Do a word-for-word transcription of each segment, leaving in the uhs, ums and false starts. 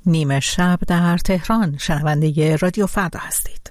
نیمه شب در تهران، شنونده رادیو فردا هستید.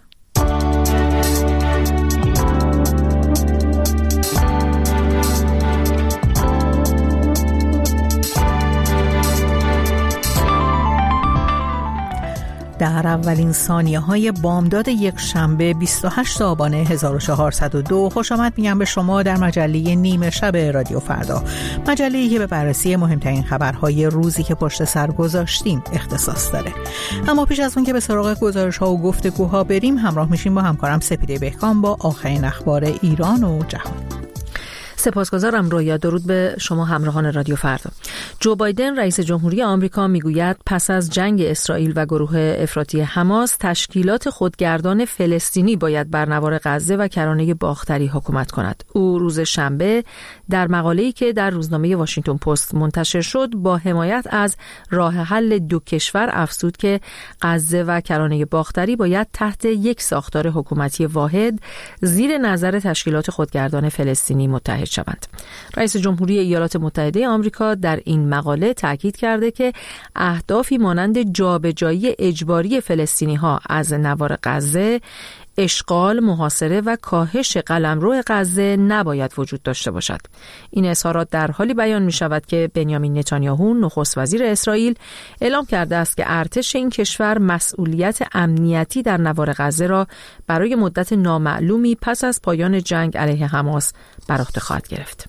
در اولین ثانیه‌های بامداد یک شنبه بیست و هشتم آبان هزار و چهارصد و دو خوش آمد میگم به شما در مجله نیمه شب رادیو فردا، مجله‌ای که به بررسی مهمترین خبرهای روزی که پشت سر گذاشتیم اختصاص داره. اما پیش از اون که به سراغ گزارش‌ها و گفتگوها بریم، همراه میشیم با همکارم سپیده بهکام با آخرین اخبار ایران و جهان. سپاسگزارم رویا. درود به شما همراهان رادیو فردا. جو بایدن رئیس جمهوری آمریکا میگوید پس از جنگ اسرائیل و گروه افراطی حماس، تشکیلات خودگردان فلسطینی باید بر نوار غزه و کرانه باختری حکومت کند. او روز شنبه در مقاله‌ای که در روزنامه واشنگتن پست منتشر شد با حمایت از راه حل دو کشور افزود که غزه و کرانه باختری باید تحت یک ساختار حکومتی واحد زیر نظر تشکیلات خودگردان فلسطینی متحد شوند. رئیس جمهوری ایالات متحده آمریکا در این مقاله تاکید کرده که اهدافی مانند جابجایی اجباری فلسطینی‌ها از نوار غزه، اشغال، محاصره و کاهش قلمرو غزه نباید وجود داشته باشد. این اظهارات در حالی بیان می شود که بنیامین نتانیاهو نخست وزیر اسرائیل اعلام کرده است که ارتش این کشور مسئولیت امنیتی در نوار غزه را برای مدت نامعلومی پس از پایان جنگ علیه حماس بر عهده خواهد گرفت.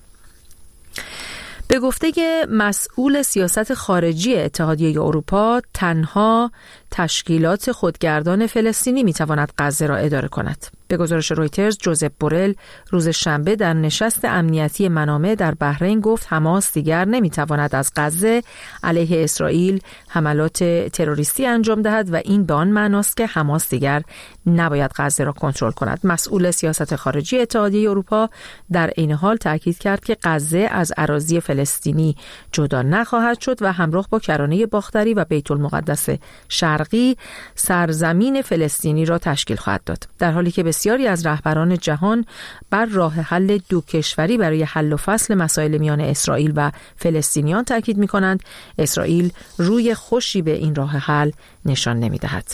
به گفته مسئول سیاست خارجی اتحادیه اروپا، تنها تشکیلات خودگردان فلسطینی میتواند غزه را اداره کند. به گزارش رویترز، جوزپ بورل روز شنبه در نشست امنیتی منامه در بحرین گفت حماس دیگر نمیتواند از غزه علیه اسرائیل حملات تروریستی انجام دهد و این به آن معناست که حماس دیگر نباید غزه را کنترل کند. مسئول سیاست خارجی اتحادیه اروپا در عین حال تاکید کرد که غزه از اراضی فلسطینی جدا نخواهد شد و همراه با کرانه باختری و بیت المقدس شرقی سرزمین فلسطینی را تشکیل خواهد داد. در حالی که بسیاری از رهبران جهان بر راه حل دو کشوری برای حل و فصل مسائل میان اسرائیل و فلسطینیان تاکید می‌کنند، اسرائیل روی خوشی به این راه حل نشان نمی‌دهد.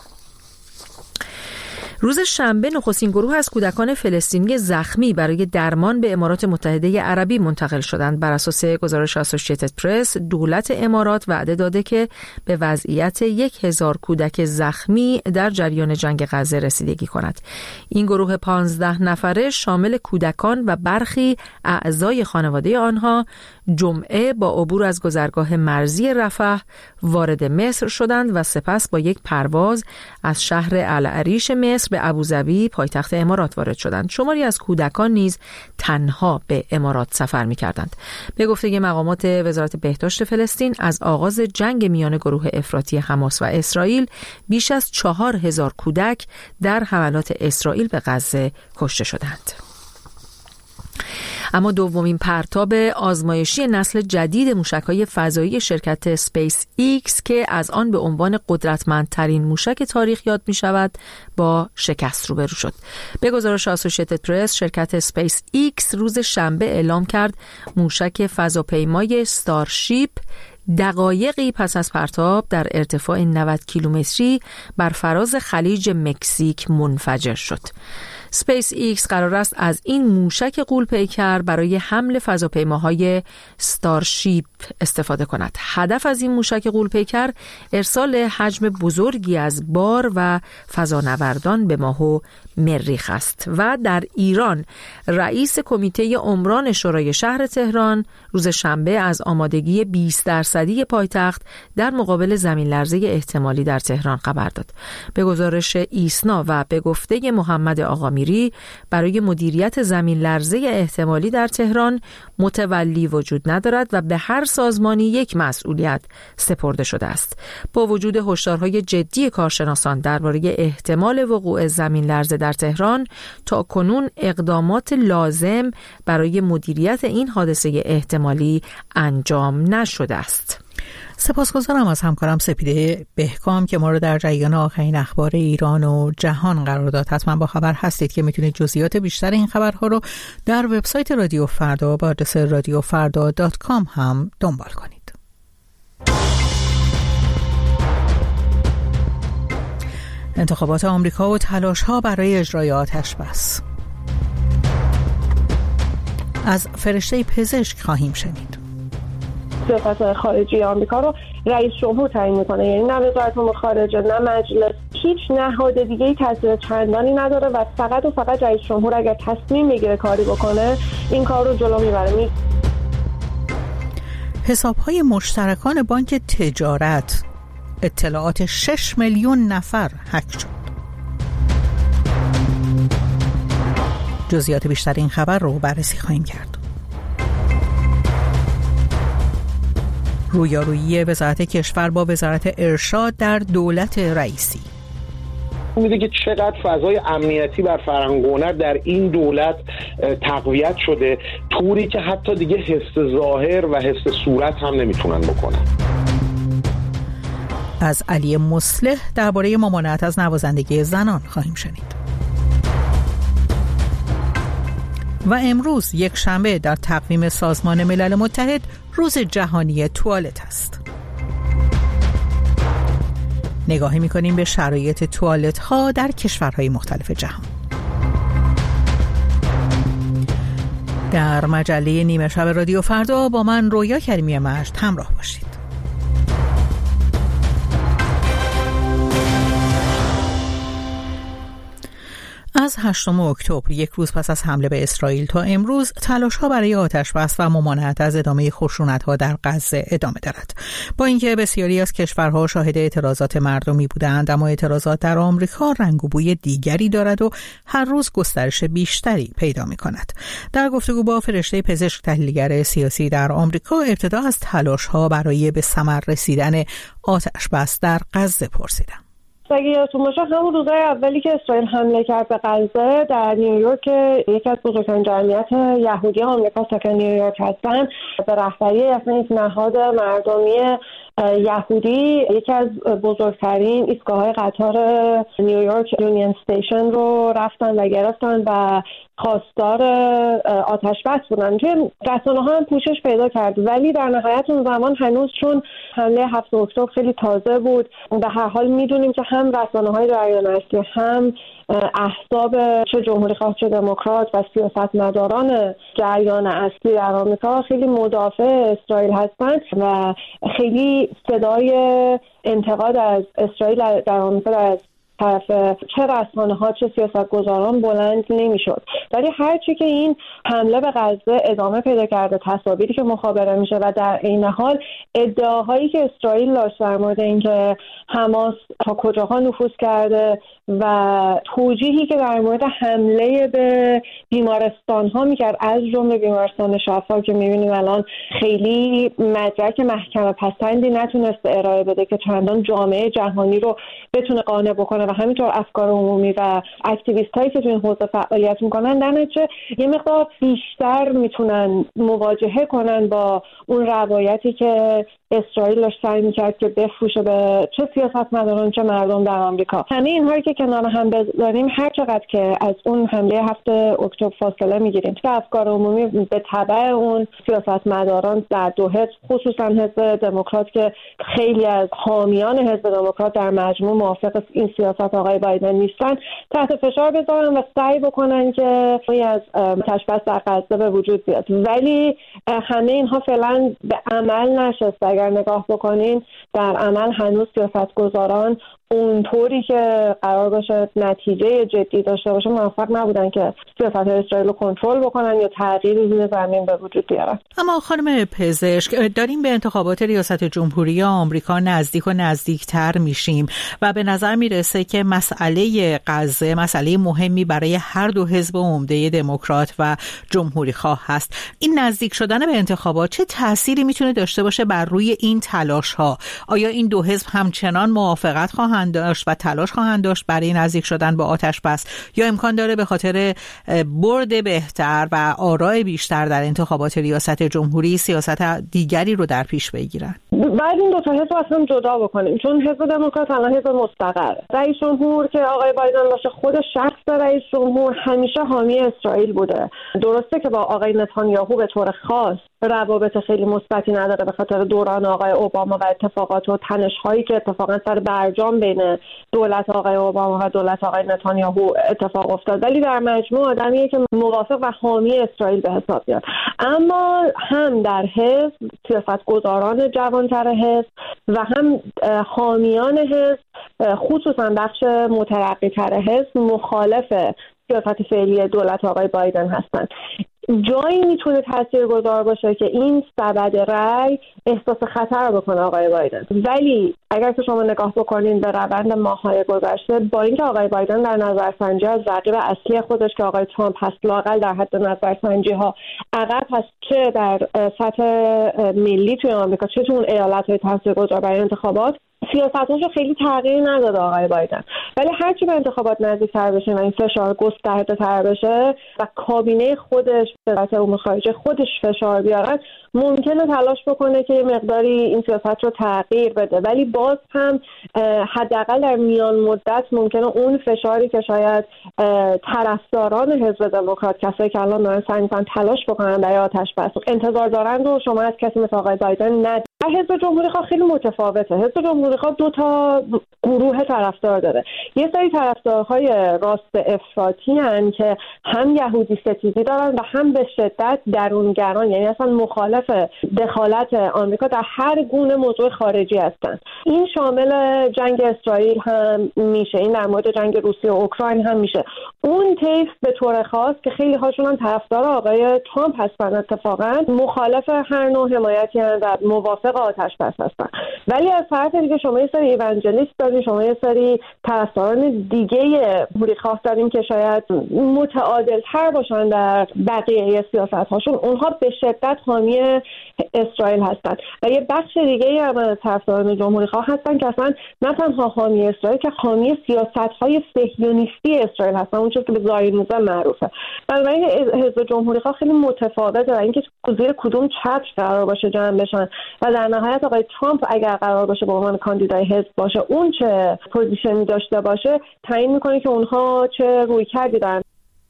روز شنبه نخستین گروه از کودکان فلسطینی زخمی برای درمان به امارات متحده عربی منتقل شدند. بر اساس گزارش اسوسییتد پرس، دولت امارات وعده داده که به وضعیت یک هزار کودک زخمی در جریان جنگ غزه رسیدگی کند. این گروه پانزده نفره شامل کودکان و برخی اعضای خانواده آنها جمعه با عبور از گذرگاه مرزی رفح وارد مصر شدند و سپس با یک پرواز از شهر العریش مصر به ابوظبی پایتخت امارات وارد شدند. شماری از کودکان نیز تنها به امارات سفر می‌کردند. به گفته مقامات وزارت بهداشت فلسطین، از آغاز جنگ میان گروه افراطی حماس و اسرائیل بیش از چهار هزار کودک در حملات اسرائیل به غزه کشته شدند. اما دومین پرتاب آزمایشی نسل جدید موشک‌های فضایی شرکت اسپیس ایکس که از آن به عنوان قدرتمندترین موشک تاریخ یاد می‌شود با شکست روبرو شد. به گزارش اسوسییتد پرس، شرکت اسپیس ایکس روز شنبه اعلام کرد موشک فضاپیمای ستارشیپ دقایقی پس از پرتاب در ارتفاع نود کیلومتری بر فراز خلیج مکزیک منفجر شد. اسپیس ایکس قرار است از این موشک غول‌پیکر برای حمل فضاپیماهای ستارشیپ استفاده کند. هدف از این موشک غول‌پیکر ارسال حجم بزرگی از بار و فضانوردان به ماه و مریخ است. و در ایران، رئیس کمیته عمران شورای شهر تهران روز شنبه از آمادگی بیست درصدی پایتخت در مقابل زمین لرزه احتمالی در تهران خبر داد. به گزارش ایسنا و به گفته محمد آقامیری، برای مدیریت زمین لرزه احتمالی در تهران متولی وجود ندارد و به هر سازمانی یک مسئولیت سپرده شده است. با وجود هشدارهای جدی کارشناسان درباره احتمال وقوع زمین لرزه در تهران، تا کنون اقدامات لازم برای مدیریت این حادثه احتمالی انجام نشده است. سپاسگزارم از همکارم سپیده بهکام که ما رو در جریان آخرین اخبار ایران و جهان قرار داد. حتما با خبر هستید که میتونید جزئیات بیشتر این خبرها رو در وبسایت رادیو فردا با آدرس رادیو فردا دات کام هم دنبال کنید. انتخابات آمریکا و تلاش‌ها برای اجرای آتش بس. از فرشته پزشک خواهیم شنید. سیاست خارجی آمریکا رو رئیس جمهور تعیین میکنه، یعنی نه وزارت امور خارجه نه مجلس، هیچ نهاد دیگه‌ای تاثیر چندانی نداره و فقط و فقط رئیس جمهور اگر تصمیم بگیره کاری بکنه این کار رو جلو میبره. حساب‌های مشترکان بانک تجارت، اطلاعات شش میلیون نفر هک شد. جزئیات بیشتر این خبر رو بررسی خواهیم کرد. رویارویی وزارت کشور با وزارت ارشاد در دولت رئیسی. میده که چقدر فضای امنیتی بر فرهنگ و هنر در این دولت تقویت شده، طوری که حتی دیگه حس ظاهر و حس صورت هم نمیتونن بکنن. از علی مصلح درباره ممانعت از نوازندگی زنان خواهیم شنید. و امروز یک شنبه در تقویم سازمان ملل متحد روز جهانی توالت است. نگاهی می‌کنیم به شرایط توالت ها در کشورهای مختلف جهان. در مجله نیمه شب رادیو فردا با من رویا کریمی مجد همراه باشید. از هشتم اکتبر، یک روز پس از حمله به اسرائیل تا امروز، تلاش‌ها برای آتش‌بس و ممانعت از ادامه خشونت‌ها در غزه ادامه دارد. با اینکه بسیاری از کشورها شاهد اعتراضات مردمی بودند، اما اعتراضات در آمریکا رنگ و بوی دیگری دارد و هر روز گسترش بیشتری پیدا می‌کند. در گفتگو با فرشته پزشک تحلیلگر سیاسی در آمریکا، ابتدا از تلاش‌ها برای به ثمر رسیدن آتش‌بس در غزه پرسیدم. اگه یادتون باشه همون روزهای اولی که اسرائیل حمله کرد به غزه در نیویورک، یکی از بزرگترین جمعیت یهودی آمریکا ساکن نیویورک هستن، به رهبری اصلا یک نهاد مردمی یهودی یکی از بزرگترین ایستگاه‌های قطار نیویورک یونین استیشن رو رفتن و گرفتن و خواستار آتش بس بودن که رسانه‌ها هم پوشش پیدا کرد، ولی در نهایت اون زمان هنوز چون حمله هفتم اکتبر خیلی تازه بود، به هر حال میدونیم که هم رسانه‌های جریان اصلی هم احزاب چه جمهوری خواه چه دموکرات و سیاستمداران جریان اصلی در آمریکا خیلی مدافع اسرائیل هستند و خیلی صدای انتقاد از اسرائیل در آمریکا در طرف چه رسانه‌ها چه سیاستگزاران بلند نمی‌شد. ولی هرچی که این حمله به غزه ادامه پیدا کرده، تصاویری که مخابره میشه و در این حال ادعاهایی که اسرائیل داشت در مورد اینکه حماس تا کجاها نفوذ کرده و توجیهی که در مورد حمله به بیمارستان‌ها می‌کرد، از جمله بیمارستان شفا که می‌بینیم الان خیلی مدرک محکمه پسندی نتونسته ارائه بده که چندان جامعه جهانی رو بتونه قانع بکنه و همینطور افکار عمومی و اکتیویستایی که تو این حوزه فعالیت میکنن در نتیجه یه مقدار بیشتر میتونن مواجهه کنن با اون روایتی که اسرائیل داشت سعی میکرد که بفروشه به چه سیاستمداران چه مردم در آمریکا. همه اینها که کنار هم بذاریم، هر چقدر که از اون حمله هفت اکتبر فاصله میگیریم که افکار عمومی به تبع اون سیاستمداران در دو حزب، خصوصا حزب دموکرات که خیلی از حامیان حزب دموکرات در مجموع موافق این سیاست آقای بایدن نیستن، تحت فشار بذارن و سعی بکنن که از آتش‌بس در غزه به وجود بیاد. ولی همه اینها فعلا به عمل نشسته. اگر نگاه بکنین در عمل هنوز سیاستگزاران اونطوری که قرار باشه نتیجه جدی داشته باشه موفق نبودن که سیاست اسرائیل رو کنترل بکنن یا تغییری روی زمین به وجود بیارن. اما خانم پزشک، داریم به انتخابات ریاست جمهوری آمریکا نزدیک و نزدیکتر میشیم و به نظر میرسه که مسئله غزه مسئله مهمی برای هر دو حزب عمده دموکرات و جمهوری خواه هست. این نزدیک شدن به انتخابات چه تأثیری میتونه داشته باشه بر روی این تلاش ها؟ آیا این دو حزب همچنان موافقت خواهند داشت و تلاش خواهند داشت برای نزدیک شدن به آتش بس، یا امکان داره به خاطر برد بهتر و آراء بیشتر در انتخابات ریاست جمهوری سیاست دیگری رو در پیش بگیرن؟ بعد این دو تا حزب اصلا جدا بکنیم، چون حزب دموکرات الان حزب مستقره. رئیس جمهور که آقای بایدن باشه، خود شخص رئیس جمهور همیشه حامی اسرائیل بوده. درسته که با آقای نتانیاهو به طور خاص روابط خیلی مثبتی نداره به خاطر دوران آقای اوباما و اتفاقات و تنش‌هایی که اتفاقا سر برجام بین دولت آقای اوباما و دولت آقای نتانیاهو اتفاق افتاد، ولی در مجموع آدمیه که موافق و حامی اسرائیل به حساب میاد. اما هم در حزب، سیاستگزاران جوانتر حزب و هم حامیان حزب، خصوصا بخش مترقی‌تر حزب، مخالف سیاست فعلی دولت آقای بایدن هستند. جایی میتونه تاثیرگذار باشه که این سبد رأی احساس خطر بکنه آقای بایدن، ولی اگر که شما نگاه بکنین به روند ماه‌های گذشته، با اینکه آقای بایدن در نظرسنجی از رقیب اصلی خودش که آقای ترامپ هست لااقل در حد نظرسنجی ها عقب هست، چه در سطح ملی توی آمریکا چه تو اون ایالت‌های تاثیرگذار برای انتخابات، سیاستاشو خیلی تغییر نداده آقای بایدن. ولی هرچی به انتخابات نزدیک‌تر بشه و این فشار گسترده‌تر بشه و کابینه خودش به وزارت امور خارجه خودش فشار بیارن، ممکنه تلاش بکنه که یه مقداری این سیاست رو تغییر بده، ولی باز هم حداقل در میان مدت ممکنه اون فشاری که شاید طرفداران حزب دموکرات، کسایی که الان دارن سعی می‌کنن تلاش بکنن برای آتش بس انتظار دارن رو شما از کسی مثل آقای بایدن ندید. حزب جمهوری‌خواه خیلی متفاوته. حزب جمهوری‌خواه دو تا گروه طرفدار داره. یه سری طرفدارهای راست افراطی هستن که هم یهودی ستیزی دارن و هم به شدت درونگران، یعنی اصلا مخالف دخالت آمریکا در هر گونه موضوع خارجی هستن. این شامل جنگ اسرائیل هم میشه، این در مورد جنگ روسیه و اوکراین هم میشه. اون طیف به طور خاص که خیلی هاشون هم طرفدار آقای ترامپ هستن، اتفاقا مخالف هر نوع حمایتی هستن و موافق آتش بس هستن. ولی از طرف دیگه شما یه سری ایوانجلیست دارین، شما یه سری طرفداران دیگه جمهوری‌خواه دارین که شاید متعادل‌تر باشن در بقیه سیاست‌هاشون، اونها به شدت حامی اسرائیل هستن و یه بخش دیگه هم از طرفداران جمهوری‌خواه هستن که اصلا نه تنها حامی اسرائیل که حامی سیاست‌های صهیونیستی اسرائیل هستن، اون چیزی که به زایونیسم معروفه. بنابراین حزب جمهوری‌خواه خیلی متفاوته و اینکه زیر کدوم چتر قرار باشه جمع بشن و در نهایت آقای ترامپ اگر قرار باشه به عنوان کاندیدای حزب باشه اون چه پوزیشنی داشته باشه تعیین میکنه که اونها چه رویکردی دارن.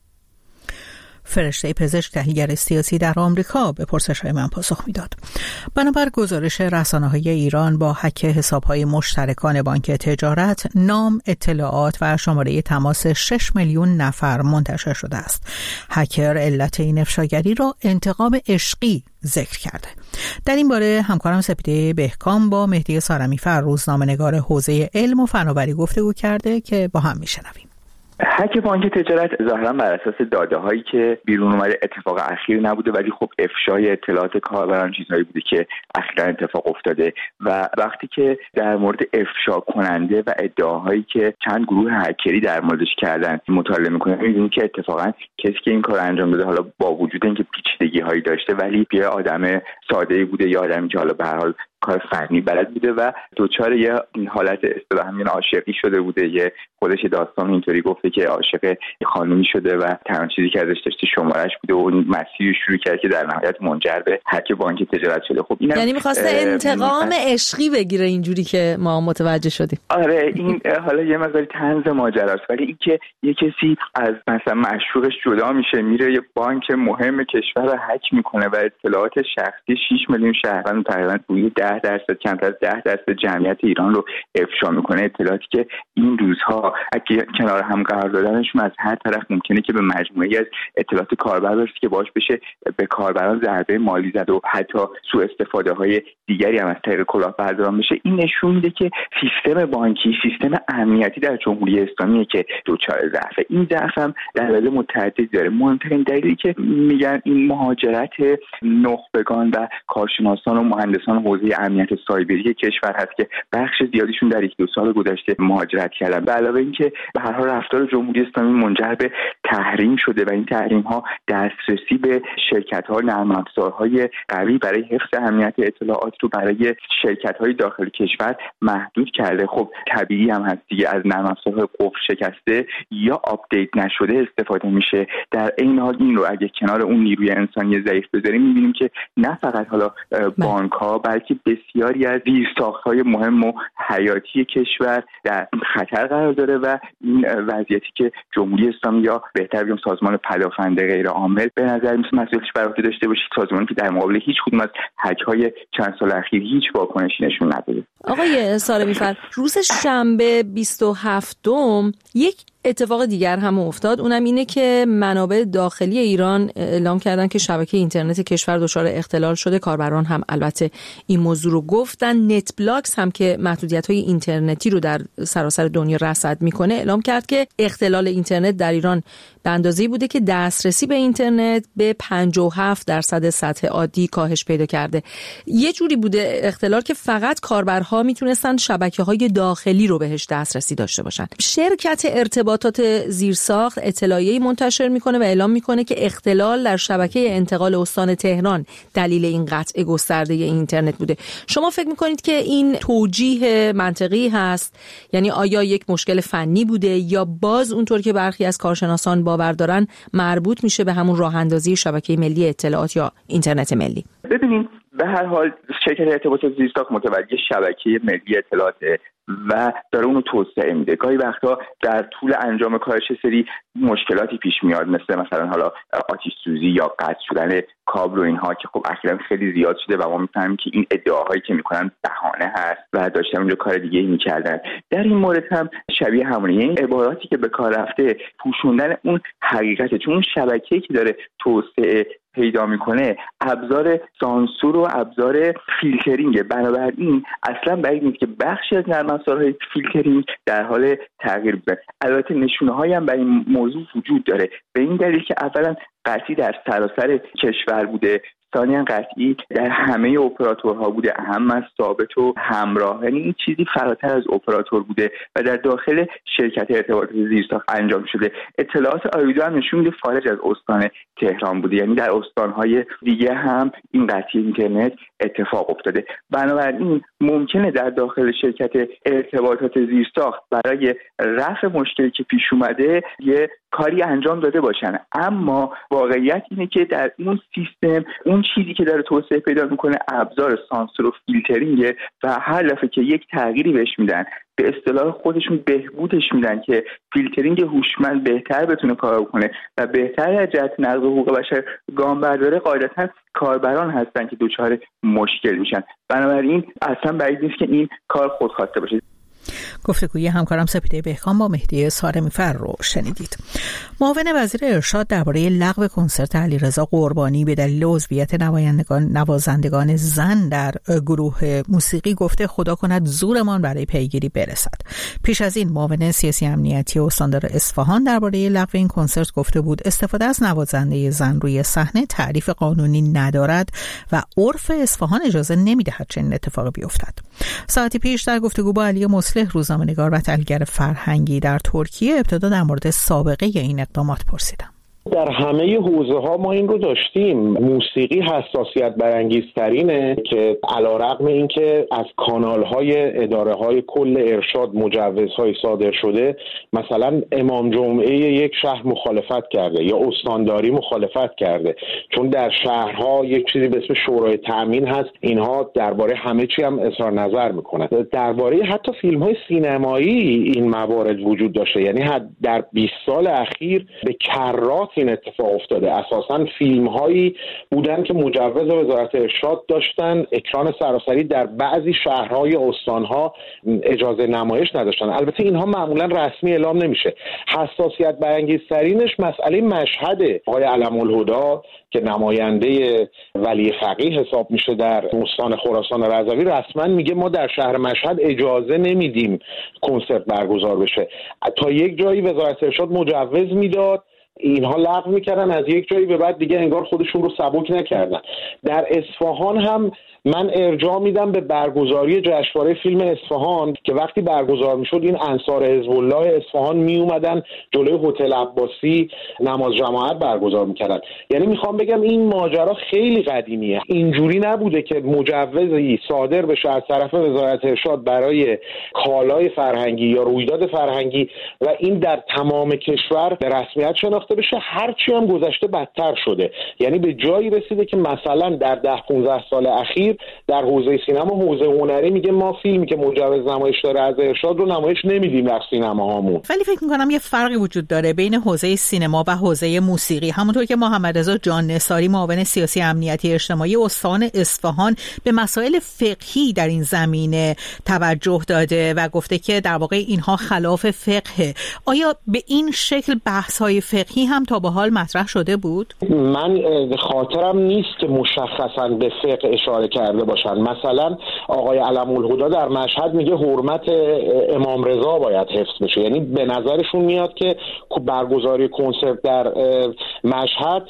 فرشته پزشک، تحلیلگر سیاسی در آمریکا، به پرسش‌های من پاسخ میداد. بنابر گزارش رسانه‌های ایران با هک حساب‌های مشترکان بانک تجارت، نام، اطلاعات و شماره تماس شش میلیون نفر منتشر شده است. هکر علت این افشاگری را انتقام عشقی ذکر کرده. در این باره همکارم سپیده بهکام با مهدی سارمیفر، روزنامه‌نگار حوزه علم و فناوری، گفتگو کرده که با هم میشنویم. هک بانک تجارت ظاهرا بر اساس داده هایی که بیرون اومده اتفاق اخیر نبوده، ولی خب افشای اطلاعات کاربران چیزهایی بوده که اخیراً اتفاق افتاده و وقتی که در مورد افشا کننده و ادعاهایی که چند گروه هکری در موردش کردن مطالعه می‌کنیم، می‌بینیم که اتفاقاً کسی که این کار انجام داده، حالا با وجود اینکه پیچیدگی هایی داشته، ولی یه آدم ساده‌ای بوده یا آدمی که حالا به هر حال کار فنی بلد بوده و دوچار یه حالت اصطلاحاً همین عاشقی شده بوده. یه خودش داستان اینطوری گفته که عاشق خانومی شده و تنها چیزی که ازش داشته شمارش بوده و اون مسیری شروع کرد که در نهایت منجر به هک بانک تجارت شده. خب اینم یعنی می‌خواسته انتقام عشقی بگیره، اینجوری که ما متوجه شدیم. آره، این حالا یه مقدار طنز ماجراست، ولی اینکه یه کسی از مثلا معشوقش جدا میشه، میره یه بانک مهم کشور رو هک میکنه و اطلاعات شخصی شش میلیون شهروند تقریبا توی ده درصد کمتر از ده درصد جمعیت ایران رو افشا میکنه، اطلاعاتی که این روزها اگه کنار هم قرار دادنشون از هر طرف ممکنه که به مجموعه‌ای از اطلاعات کاربر برسه که باعث بشه به کاربران ضربه مالی زد و حتی سوء استفاده های دیگری هم از طریق کلاهبرداران بشه. این نشون میده که سیستم بانکی، سیستم امنیتی در جمهوری اسلامی که دچار ضعفه. این ضعف هم دلایل متعددی داره. مهمترین دلیلی که میگن این مهاجرت نخبگان و کارشناسان و مهندسان حوزه امنیت سایبری کشور هست که بخش زیادیشون در یک دو سال گذشته مهاجرت کردن. به علاوه اینکه به هر حال رفتار جمهوری اسلامی منجر به تحریم شده و این تحریم ها دسترسی به شرکت ها، نرم افزارهای قوی برای حفظ امنیت اطلاعات رو برای شرکت های داخل کشور محدود کرده. خب طبیعی هم هست دیگه، از نرم افزارهای قفل شکسته یا آپدیت نشده استفاده میشه. در این حال این رو اگه کنار اون نیروی انسانی ضعیف بذاریم، میبینیم که نه فقط حالا بانک ها بلکه بسیاری از زیرساخت‌های مهم و حیاتی کشور در خطر قرار داره و این وضعیتی که جمهوری اسلامی یا بهتر بگم سازمان پدافند غیر عامل به نظر میاد مسئولیتش بر عهده داشته باشه، سازمانی که در مقابل هیچ کدوم از هک‌های چند سال اخیر هیچ واکنشی نشون نداده. آقای سارمی‌فر، روز شنبه بیست و هفتم یک اتفاق دیگر هم افتاد، اونم اینه که منابع داخلی ایران اعلام کردن که شبکه اینترنت کشور دچار اختلال شده. کاربران هم البته این موضوع رو گفتن. نت بلاکس هم که محدودیت‌های اینترنتی رو در سراسر دنیا رصد میکنه اعلام کرد که اختلال اینترنت در ایران به اندازه‌ای بوده که دسترسی به اینترنت به پنجاه و هفت درصد سطح عادی کاهش پیدا کرده. یه جوری بوده اختلال که فقط کاربرها میتونستن شبکه‌های داخلی رو بهش دسترسی داشته باشن. شرکت ارتباطات زیرساخت اطلاعیه‌ای منتشر میکنه و اعلام میکنه که اختلال در شبکه انتقال استان تهران دلیل این قطع گسترده اینترنت بوده. شما فکر میکنید که این توجیه منطقی هست؟ یعنی آیا یک مشکل فنی بوده یا باز اونطور که برخی از کارشناسان باور دارن مربوط میشه به همون راه اندازی شبکه ملی اطلاعات یا اینترنت ملی؟ ببینید به هر حال شرکت ارتباطات زیرساخت متولی شبکه ملی اطلاعات و داره اونو توسعه میده. گاهی وقتا در طول انجام کارش سری مشکلاتی پیش میاد، مثل مثلا حالا آتش سوزی یا قطع شدن کابل و اینها که خب اخیراً خیلی زیاد شده و ما میفهمیم که این ادعاهایی که میکنن بهانه هست و داشتن اونجا کار دیگه ای میکردن. در این مورد هم شبیه همونه، این عباراتی که به کار رفته پوشوندن اون حقیقته، چون اون شبکه‌ای که داره توسعه پیدا میکنه ابزار سانسور و ابزار فیلترینگ. بنابراین اصلا بعید نیست که بخشی از نرم افزارهای فیلترینگ در حال تغییر بده. البته نشونه‌هایی هم برای این موضوع وجود داره، به این دلیل که اولا قطعی در سراسر کشور بوده، ثانیاً قطعی در همه اپراتورها بوده، اهم از ثابت و همراه، یعنی این چیزی فراتر از اپراتور بوده و در داخل شرکت ارتباطات زیرساخت انجام شده. اطلاعات آیدو هم نشون میده خارج از استان تهران بوده، یعنی در استانهای دیگه هم این قطعی اینترنت اتفاق افتاده. بنابراین ممکنه در داخل شرکت ارتباطات زیرساخت برای رفع مشکلی که پیش اومده یه کاری انجام داده باشن، اما واقعیت اینه که در اون سیستم اون چیزی که داره توسعه پیدا میکنه ابزار سانسور و فیلترینگ و هر دفعه که یک تغییری بهش میدن به اصطلاح خودشون بهبودش میدن که فیلترینگ هوشمند بهتر بتونه کار کنه و بهتر از جهت نقض حقوق بشر گام برداره، قاعدتا کاربران هستن که دچار مشکل میشن. بنابراین اصلا بعید نیست که این کار خودخواسته باشه. گفتگوی همکارم سپیده بهکام با مهدی سارمی‌فر رو شنیدید. معاون وزیر ارشاد درباره لغو کنسرت علیرضا قربانی به دلیل عضویت نمایندگان نوازندگان زن در گروه موسیقی گفته خدا کند زورمان برای پیگیری برسد. پیش از این معاون سیاسی امنیتی استاندار اصفهان درباره لغو این کنسرت گفته بود استفاده از نوازنده زن روی صحنه تعریف قانونی ندارد و عرف اصفهان اجازه نمیدهد چنین اتفاقی بیفتد. ساعتی پیش در گفتگو با علی مصلح روزنامه‌نگار و تحلیلگر فرهنگی در ترکیه ابتدا در مورد سابقه این اقدامات پرسیدم. در همه حوزه ها ما این رو داشتیم. موسیقی حساسیت برانگیزترینه که علیرغم اینکه از کانال های اداره های کل ارشاد مجوزهای صادر شده، مثلا امام جمعه یک شهر مخالفت کرده یا استانداری مخالفت کرده، چون در شهرها یک چیزی به اسم شورای تامین هست، اینها درباره همه چی هم اظهار نظر میکنن. درباره حتی فیلم های سینمایی این موارد وجود داشته، یعنی در بیست سال اخیر به کرات این اتفاق افتاده. اساساً فیلم هایی بودن که مجوز وزارت ارشاد داشتن، اکران سراسری در بعضی شهرهای استانها اجازه نمایش نداشتن. البته اینها معمولاً رسمی اعلام نمیشه. حساسیت برانگیزترینش مسئله مشهد آقای علم‌الهدی که نماینده ولی فقیه حساب میشه در استان خراسان رضوی، رسما میگه ما در شهر مشهد اجازه نمیدیم کنسرت برگزار بشه. تا یک جایی وزارت ارشاد مجوز میداد، اینها لغو میکردن، از یک جایی به بعد دیگه انگار خودشون رو سبک نکردن. در اصفهان هم من ارجاع میدم به برگزاری جشنواره فیلم اصفهان که وقتی برگزار میشد این انصار حزب الله اصفهان می اومدن جلوی هتل عباسی نماز جماعت برگزار میکردن. یعنی میخوام بگم این ماجرا خیلی قدیمیه، اینجوری نبوده که مجوزی صادر بشه از طرف وزارت ارشاد برای کالای فرهنگی یا رویداد فرهنگی و این در تمام کشور به رسمیت شناخته شناخته بشه، هرچی هم گذشته بدتر شده. یعنی به جایی رسیده که مثلا در ده پانزده سال اخیر در حوزه سینما، حوزه هنری میگه ما فیلمی که مجوز نمایش داره از ارشاد رو نمایش نمیدیم در سینماهامون. ولی فکر میکنم یه فرقی وجود داره بین حوزه سینما و حوزه موسیقی. همونطور که محمد رضا جان نثاری معاون سیاسی امنیتی اجتماعی استان اصفهان به مسائل فقهی در این زمینه توجه داده و گفته که در واقع اینها خلاف فقه. آیا به این شکل بحث‌های فقهی هم تا به حال مطرح شده بود؟ من خاطرم نیست که مشخصاً به فقه اشاره کرده باشن. مثلا آقای علم‌الهدی در مشهد میگه حرمت امام رضا باید حفظ بشه. یعنی به نظرشون میاد که برگزاری کنسرت در مشهد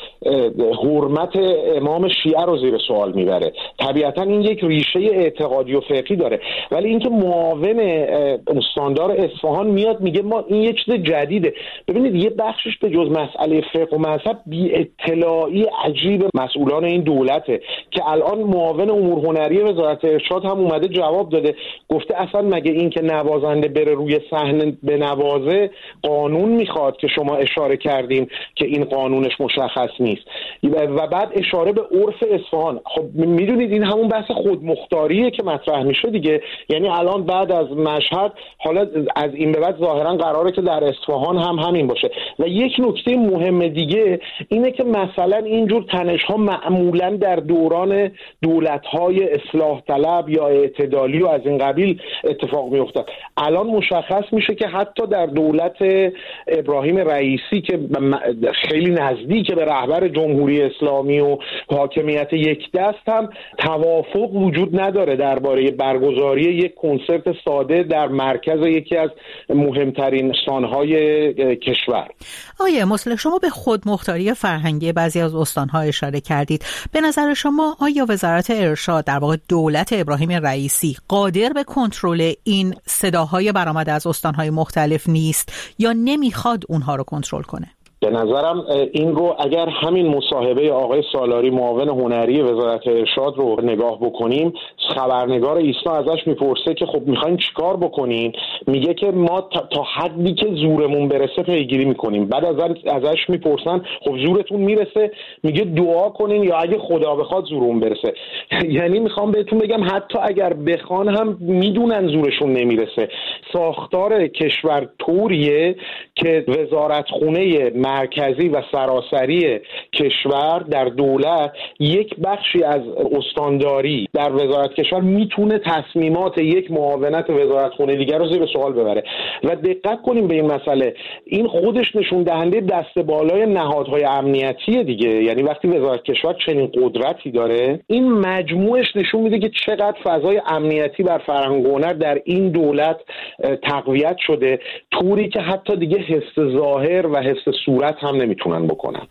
حرمت امام شیعه رو زیر سوال میبره. طبیعتاً این یک ریشه اعتقادی و فقهی داره. ولی اینکه معاون استاندار اصفهان میاد میگه ما این یک چیز جدیده. ببینید یه بخشش به جز مسئله فقه و مذهب بی اطلاعی عجیب مسئولان این دولته که الان معاون امور هنری وزارت ارشاد هم اومده جواب داده، گفته اصلا مگه این که نوازنده بره روی صحنه به نوازه قانون میخواد که شما اشاره کردیم که این قانونش مشخص نیست. و بعد اشاره به عرف اصفهان. خب میدونید این همون بحث خودمختاریه که مطرح میشه دیگه. یعنی الان بعد از مشهد حالا از این به بعد ظاهرا قراره که در اصفهان هم همین باشه. و یک نکته مهم دیگه اینه که مثلا اینجور تنش‌ها معمولا در دوران دولت‌های اصلاح طلب یا اعتدالی و از این قبیل اتفاق می‌افتاد. الان مشخص میشه که حتی در دولت ابراهیم رئیسی که خیلی نزدیک به رهبر جمهوری اسلامی و حاکمیت یک دست هم توافق وجود نداره درباره برگزاری یک کنسرت ساده در مرکز یکی از مهمترین استان‌های کشور. آیه مصلح، شما به خودمختاری فرهنگی بعضی از استان‌ها اشاره کردید. به نظر شما آیا وزارت ارشاد، در واقع دولت ابراهیم رئیسی، قادر به کنترل این صداهای برآمده از استان‌های مختلف نیست یا نمیخواد اونها رو کنترل کنه؟ به نظرم این رو اگر همین مصاحبه آقای سالاری معاون هنری وزارت ارشاد رو نگاه بکنیم، خبرنگار ایسنا ازش میپرسه که خب میخواین چیکار بکنین؟ میگه که ما تا حدی که زورمون برسه پیگیری میکنیم. بعد از ازش میپرسن خب زورتون میرسه؟ میگه دعا کنین یا اگه خدا بخواد زورمون برسه. یعنی میخوام بهتون بگم حتی اگر بخوان هم میدونن زورشون نمیرسه. ساختار کشور طوریه که وزارتخونه مرکزی و سراسری کشور در دولت یک بخشی از استانداری در وزارت کشور میتونه تصمیمات یک معاونت وزارتخونه دیگر رو زیر سوال ببره. و دقت کنیم به این مسئله، این خودش نشون دهنده دست بالای نهادهای امنیتی دیگه. یعنی وقتی وزارت کشور چنین قدرتی داره، این مجموعش نشون میده که چقدر فضای امنیتی بر فرهنگ و هنر در این دولت تقویت شده، طوری که حتی دیگه حس ظاهر و حس صورت هم نمیتونن بکنن.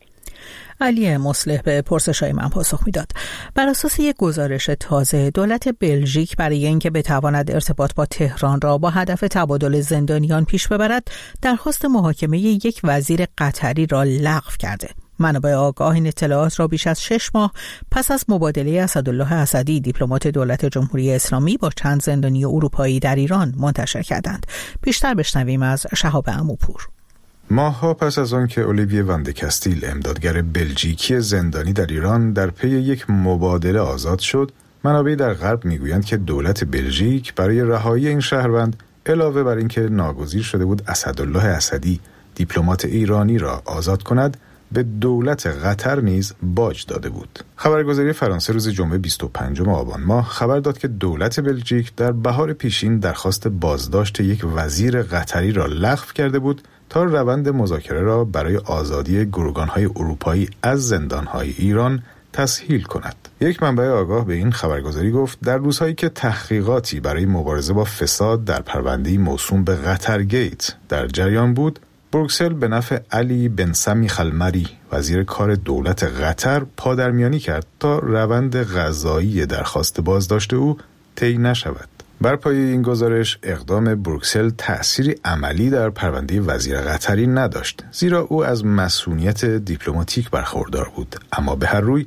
علی مصلح به پرسش‌های من پاسخ میداد. بر اساس یک گزارش تازه، دولت بلژیک برای اینکه بتواند ارتباط با تهران را با هدف تبادل زندانیان پیش ببرد، درخواست محاکمه یک وزیر قطری را لغو کرده. منابع آگاه این اطلاعات را بیش از شش ماه پس از مبادله اسدالله اسدی، دیپلمات دولت جمهوری اسلامی، با چند زندانی اروپایی در ایران منتشر کردند. بیشتر بشنویم از شهاب عموپور. ماه‌ها پس از آن که اولیویه واندکاستیل، امدادگر بلژیکی زندانی در ایران، در پی یک مبادله آزاد شد، منابع در غرب میگویند که دولت بلژیک برای رهایی این شهروند، علاوه بر اینکه ناگزیر شده بود اسدالله اسدی، دیپلمات ایرانی را آزاد کند، به دولت قطر نیز باج داده بود. خبرگزاری فرانسه روز جمعه بیست و پنجم آبان ماه خبر داد که دولت بلژیک در بهار پیشین درخواست بازداشت یک وزیر قطری را لغو کرده بود تا روند مذاکره را برای آزادی گروگان‌های اروپایی از زندان‌های ایران تسهیل کند. یک منبع آگاه به این خبرگزاری گفت در روزهایی که تحقیقاتی برای مبارزه با فساد در پرونده‌ای موسوم به قطرگیت در جریان بود، بروکسل به نفع علی بن سمی خلمری، وزیر کار دولت قطر، پادرمیانی کرد تا روند قضایی درخواست بازداشت او طی نشود. بر پایه این گزارش، اقدام بروکسل تأثیری عملی در پرونده وزیر قطری نداشت، زیرا او از مسئولیت دیپلماتیک برخوردار بود. اما به هر روی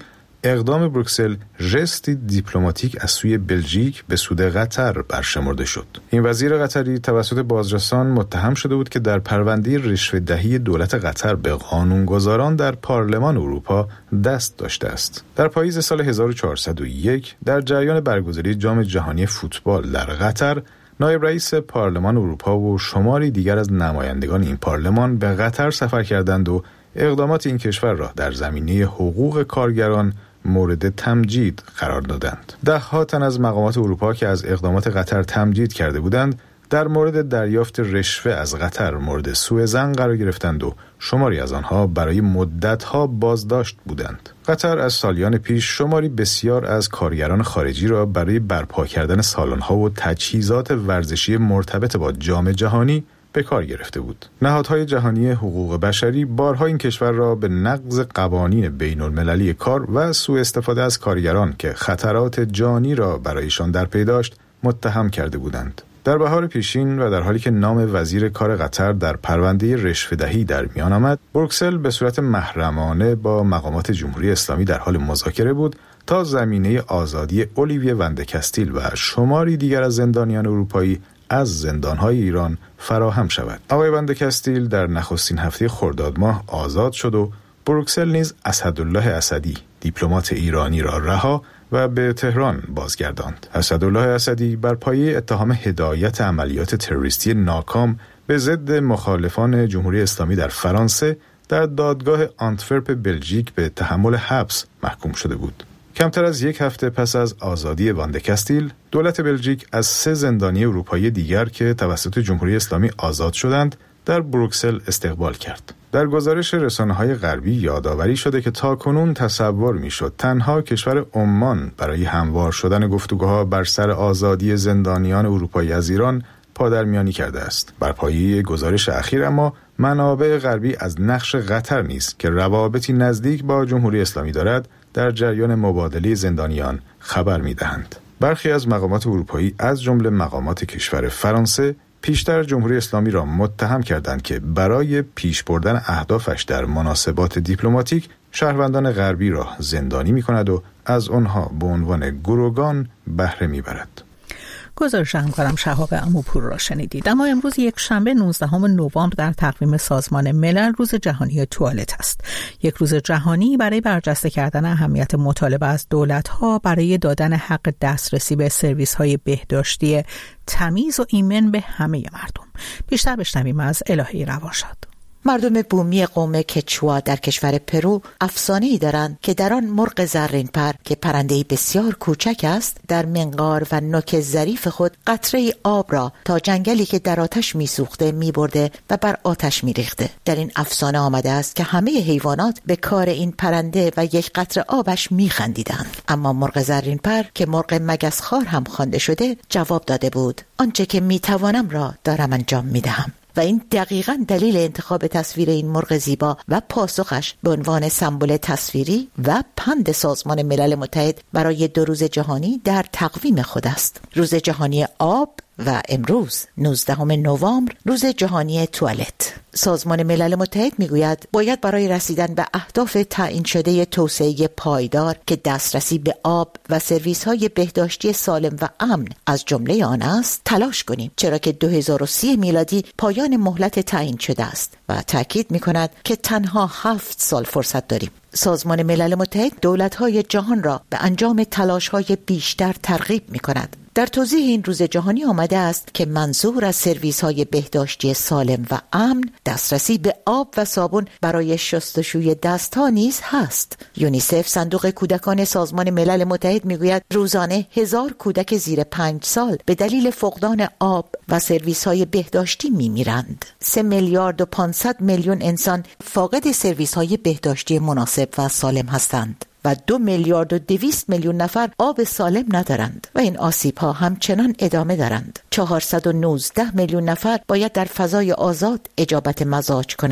اقدام بروکسل ژستی دیپلماتیک از سوی بلژیک به سود قطر برشمرده شد. این وزیر قطری توسط بازرسان متهم شده بود که در پرونده رشوه‌دهی دولت قطر به قانونگذاران در پارلمان اروپا دست داشته است. در پاییز سال هزار و چهارصد و یک در جریان برگزاری جام جهانی فوتبال در قطر، نایب رئیس پارلمان اروپا و شماری دیگر از نمایندگان این پارلمان به قطر سفر کردند و اقدامات این کشور را در زمینه حقوق کارگران مورد تمجید قرار دادند. ده ها تن از مقامات اروپا که از اقدامات قطر تمجید کرده بودند، در مورد دریافت رشوه از قطر مورد سوء ظن قرار گرفتند و شماری از آنها برای مدت‌ها بازداشت بودند. قطر از سالیان پیش شماری بسیار از کارگران خارجی را برای برپا کردن سالن‌ها و تجهیزات ورزشی مرتبط با جام جهانی به کار گرفته بود. نهادهای جهانی حقوق بشری بارها این کشور را به نقض قوانین بین المللی کار و سوء استفاده از کارگران که خطرات جانی را برایشان در پی داشت متهم کرده بودند. در بهار پیشین و در حالی که نام وزیر کار قطر در پرونده رشوه‌دهی در میان آمد، بروکسل به صورت محرمانه با مقامات جمهوری اسلامی در حال مذاکره بود تا زمینه آزادی اولیویه وندکستیل و شماری دیگر از زندانیان اروپایی از زندانهای ایران فراهم شود. آقای وندکستیل در نخستین هفته خرداد ماه آزاد شد و بروکسل نیز اسدالله اسدی، دیپلمات ایرانی را رها و به تهران بازگرداند. اسدالله اسدی بر پایه اتهام هدایت عملیات تروریستی ناکام به ضد مخالفان جمهوری اسلامی در فرانسه در دادگاه آنتورپ بلژیک به تحمل حبس محکوم شده بود. کمتر از یک هفته پس از آزادی وندکستیل، دولت بلژیک از سه زندانی اروپایی دیگر که توسط جمهوری اسلامی آزاد شدند، در بروکسل استقبال کرد. در گزارش رسانه‌های غربی یادآوری شده که تاکنون تصور می‌شد تنها کشور عمان برای هموار شدن گفتگوها بر سر آزادی زندانیان اروپایی از ایران پادرمیانی کرده است. بر پایه گزارش اخیر اما منابع غربی از نقش قطر نیز که روابطی نزدیک با جمهوری اسلامی دارد در جریان مبادله زندانیان خبر می‌دهند. برخی از مقامات اروپایی از جمله مقامات کشور فرانسه پیشتر جمهوری اسلامی را متهم کردند که برای پیش بردن اهدافش در مناسبات دیپلماتیک شهروندان غربی را زندانی می‌کند و از آنها به عنوان گروگان بهره می‌برد. گزارش همکارم شهاب عموپور را شنیدید. اما امروز یک شنبه نوزدهم نوامبر در تقویم سازمان ملل روز جهانی توالت است. یک روز جهانی برای برجسته کردن اهمیت مطالبه از دولت‌ها برای دادن حق دسترسی به سرویس‌های بهداشتی تمیز و ایمن به همه مردم. بیشتر بشنویم از الهه روانشاد. مردم بومی قوم کچوا در کشور پرو افسانه‌ای دارند که در آن مرغ زرین پر که پرنده‌ای بسیار کوچک است، در منقار و نوک ظریف خود قطره آب را تا جنگلی که در آتش می‌سوخته می‌برده و بر آتش می‌ریخته. در این افسانه آمده است که همه حیوانات به کار این پرنده و یک قطره آبش می‌خندیدند. اما مرغ زرین پر که مرغ مگسخوار هم خوانده شده جواب داده بود: آنچه که می‌توانم را دارم انجام می‌دهم. و این دقیقاً دلیل انتخاب تصویر این مرغ زیبا و پاسخش به عنوان سمبل تصویری و پند سازمان ملل متحد برای دو روز جهانی در تقویم خود است. روز جهانی آب و امروز نوزدهم نوامبر روز جهانی توالت. سازمان ملل متحد میگوید باید برای رسیدن به اهداف تعیین شده توسعه پایدار که دسترسی به آب و سرویس‌های بهداشتی سالم و امن از جمله آن است تلاش کنیم، چرا که دو هزار و سی میلادی پایان مهلت تعیین شده است و تاکید میکند که تنها هفت سال فرصت داریم. سازمان ملل متحد دولت‌های جهان را به انجام تلاش‌های بیشتر ترغیب می‌کند. در توضیح این روز جهانی آمده است که منظور از سرویس‌های بهداشتی سالم و امن دسترسی به آب و صابون برای شستشوی دست‌ها نیز هست. یونیسف صندوق کودکان سازمان ملل متحد میگوید روزانه هزار کودک زیر پنج سال به دلیل فقدان آب و سرویس‌های بهداشتی می‌میرند. سه میلیارد و پانصد میلیون انسان فاقد سرویس‌های بهداشتی مناسب و سالم هستند و دو میلیارد و دویست میلیون نفر آب سالم ندارند و این آسیب‌ها همچنان ادامه دارند. چهارصد و نوزده میلیون نفر باید در فضای آزاد اجابت مزاج کنند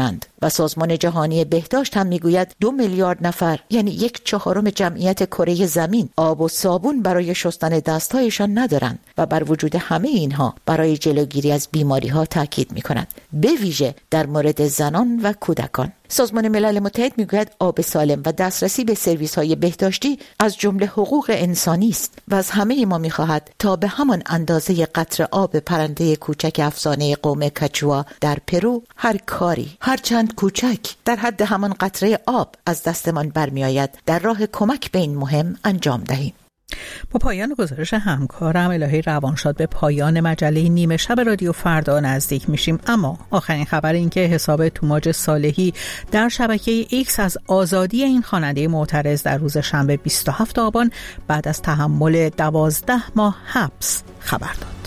و سازمان جهانی بهداشت هم میگوید دو میلیارد نفر، یعنی یک چهارم جمعیت کره زمین، آب و صابون برای شستن دستهایشان ندارند و بر وجود همه اینها برای جلوگیری از بیماری ها تاکید می‌کند، به ویژه در مورد زنان و کودکان. سازمان ملل متحد میگوید آب سالم و دسترسی به سرویس‌های بهداشتی از جمله حقوق انسانی است و از همه ما می‌خواهد تا به همان اندازه قطره آب پرنده کوچک افسانه قوم کچوا در پرو هر کاری، هر چند کوچک، در حد همان قطره آب از دستمان برمی‌آید در راه کمک به این مهم انجام دهیم. با پایان گزارش همکارم الهی روانشاد به پایان مجله نیمه شب رادیو فردا نزدیک میشیم، اما آخرین خبر این که حساب توماج صالحی در شبکه ایکس از آزادی این خواننده معترض در روز شنبه بیست و هفتم آبان بعد از تحمل دوازده ماه حبس خبر داد.